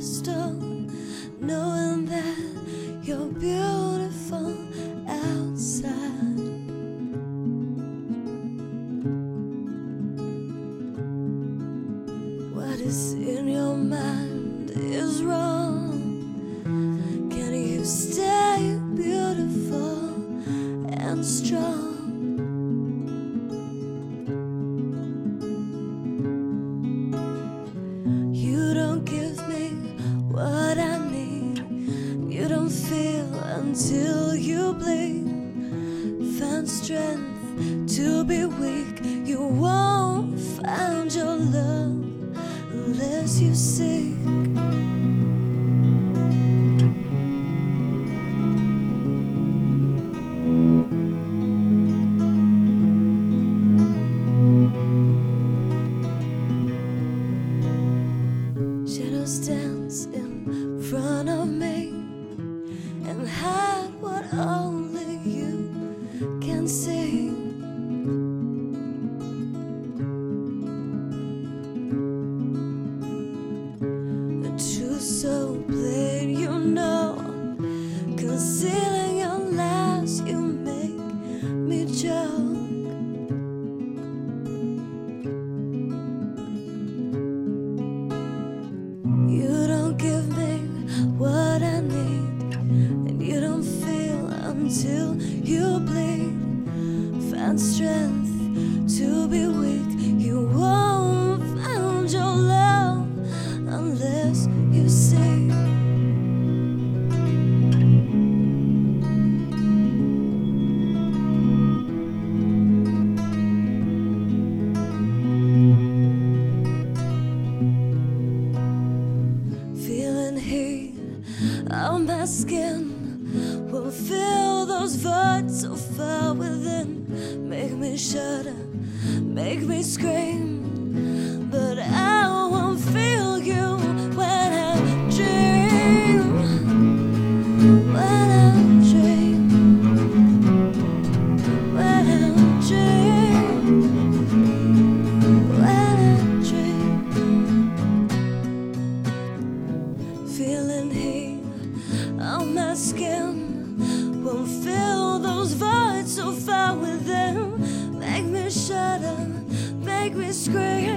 stone, knowing that you're beautiful outside. What is in your mind is wrong. Can you stay beautiful and strong? You don't give me what I need. You don't feel until you bleed. Find strength to be weak. You won't find your love unless you seek. Shadows dance in front of me and hide what only you can see. The truth so plain, you know, concealing your lies, you make me joke. You don't give me what I need, and you don't feel until you bleed. Find strength to be weak. You won't find your love unless you see. Feeling heat on my skin will fill those voids so far within. Make me shudder, make me scream, but I won't feel you when I dream. When I dream, when I dream, when I dream. Feeling heat on my skin won't fill those voids so far within. Make me shudder, make me scream.